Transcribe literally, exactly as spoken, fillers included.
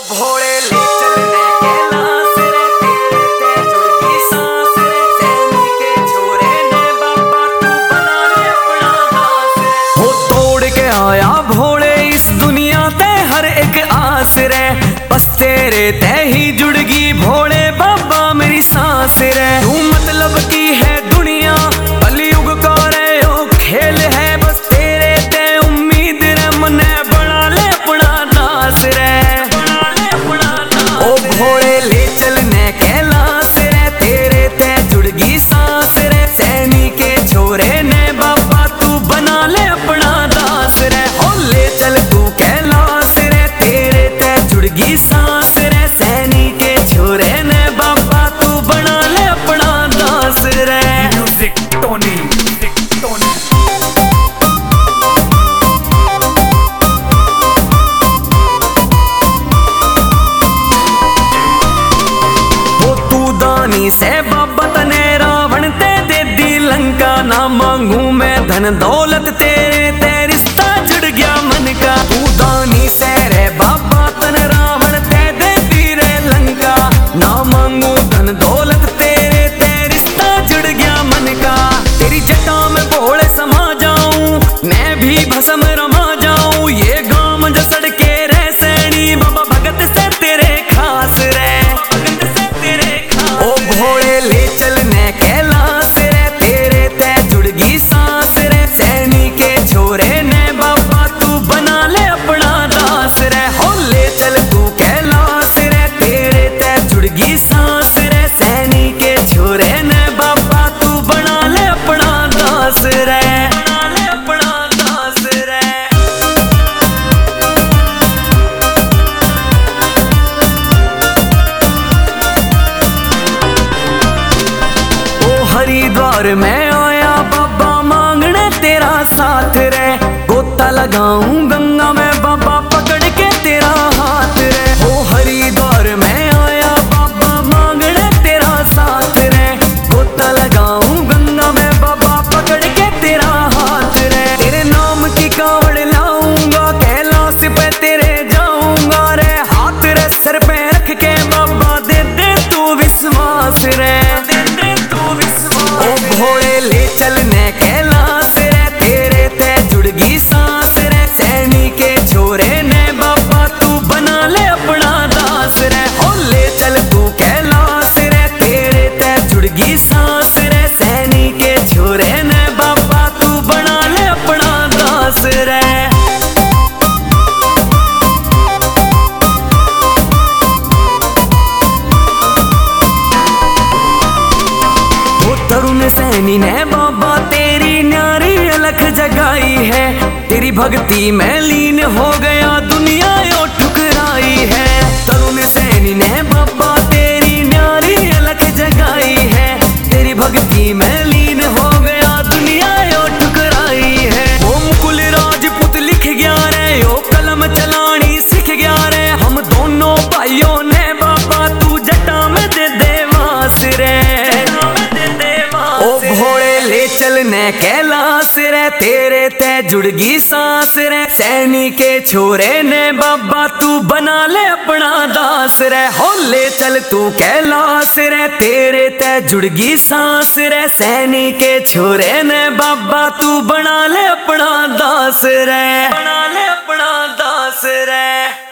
भोले ले चलने के लास रे, तेरे ते जुड़गी सांस रे, सैनी के छोरे ने बाबा तू बना ले अपना दास रे। हो तोड़ के आया भोले इस दुनिया ते हर एक आस रे, बस तेरे ते ही जुड़गी भोले बाबा मेरी सांस रे। तू मतलब की है दुनिया कलयुग का रे ओ खेल है, बस तेरे ते उम्मीद रे मने बना ले अपना दास रे। ओ भोले ले चलने के लास रे, तेरे ते जुड़गी सांस रे, सैनी के छोरे ने बाबा तू बना ले अपना दास रे। ओ ले चल तू कैलाश रे, तेरे ते जुड़गी सांस रे, सैनी के छोरे ने बाबा तू बना ले अपना दास रे। म्यूजिक टोनी टोनी से बाबा तने रावण ते दे दी लंका, ना मांगू मैं धन दौलत तेरे ते रिश्ता जुड़ गया मन का। तू दानी से रे बाबा तन रावण ते दे दी रे लंका, ना मांगू धन दौलत तेरे ते रिश्ता जुड़ गया मन का। तेरी जटा में भोले समा जाऊं मैं भी भस्म रमा जाऊं, ये गांव जसड़ के रे सैनी बाबा भगत से तेरे खास रे। ओ भोले ले चलने के लास रे, तेरे ते जुड़गी सांस रे, सैनी के छोरे ने बाबा तू बना ले अपना दास रे। हो ले चल तू कैलाश रे, तेरे ते जुड़गी सांस रे, सैनी के छोरे ने बाबा तू बना ले अपना दास रे, बना ले अपना दास रे। हरिद्वार में आया बाबा मांगने तेरा साथ रे, गोता लगाऊं गंगा में बाबा पकड़ के तेरा हाथ रे। ओ हरिद्वार में आया बाबा मांगने तेरा साथ रे, गोता लगाऊं गंगा में बाबा पकड़ के तेरा हाथ रे। तेरे नाम की कावड़ लाऊंगा कैलाश पे तेरे जाऊंगा रे, हाथ रे सर पे रख के बाबा दे दे तू विश्वास रे, दे दे तू विश्वास। ओ भोले ले चलने के लास रे, तेरे ते जुड़गी सांस रे, सैनी के छोरे ने बाबा तू बना ले अपना दास रे। ओ ले चल तू कैलाश रे, तेरे ते जुड़गी सांस रे, सैनी के छोरे ने बाबा तू बना ले अपना दास रे। तरुण सैनी ने बाबा तेरी न्यारी अलख जगाई है, तेरी भक्ति में लीन हो गया दुनिया यो ठुकराई है। तरुण सैनी ने बाबा तेरी न्यारी अलख जगाई है, तेरी भक्ति में लीन हो गया दुनिया यो ठुकराई है। वो मुकुल राजपूत लिख गया रे, यो कलम चलानी सीख गया रे, हम दोनों भाइयों ने बाबा तू जटा में दे दे वास रे। ओ भोले ले चलने कैलाश रे, तेरे ते जुड़गी सांस रे, सैनी के छोरे ने बाबा तू बना ले अपना दास रे। हो ले चल तू कैलाश रे, तेरे ते जुड़गी सांस रे, सैनी के छोरे ने बाबा तू बना ले अपना दास रे, बना ले अपना दास रे।